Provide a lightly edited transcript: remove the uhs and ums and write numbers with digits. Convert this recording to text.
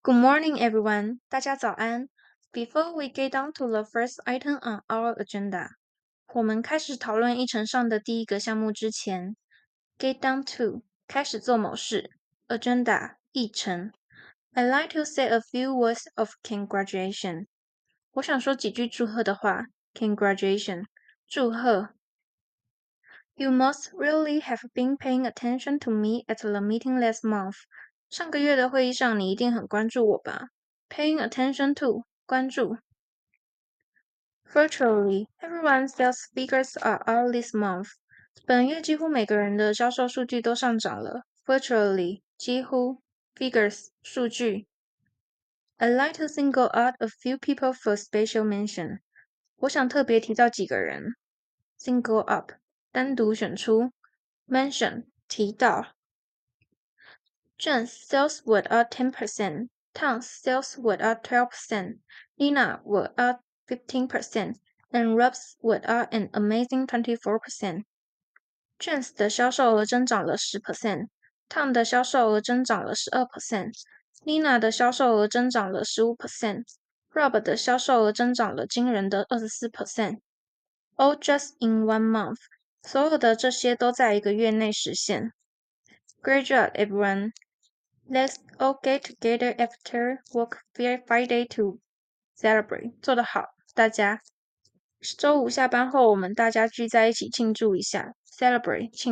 Good morning, everyone. 大家早安。Before we get down to the first item on our agenda， 我们开始讨论议程上的第一个项目之前 ，get down to 开始做某事 ，agenda 议程。I'd like to say a few words of congratulation。我想说几句祝贺的话 ，congratulation 祝贺。You must really have been paying attention to me at the meeting last month。上个月的会议上，你一定很关注我吧 ？Paying attention to 关注。Virtually, everyone's sales figures are out this month。本月几乎每个人的销售数据都上涨了。Virtually 几乎 figures 数据。I'd like to single out a few people for special mention。我想特别提到几个人。Single up 单独选出。Mention 提到。Jen's sales were up 10%, Tom's sales were up 12%, Nina were up 15%, and Rob's were up an amazing 24%. Jen's 的销售额增长了10%, Tom 的销售额增长了12%, Nina 的销售额增长了15%, Rob 的销售额增长了惊人的24%. All just in 1 month. 所有的这些都在一个月内实现。Great job, everyone. Let's all get together after work Friday to celebrate. 做得好，大家。周五下班后，我们大家聚在一起庆祝一下 ，celebrate 庆。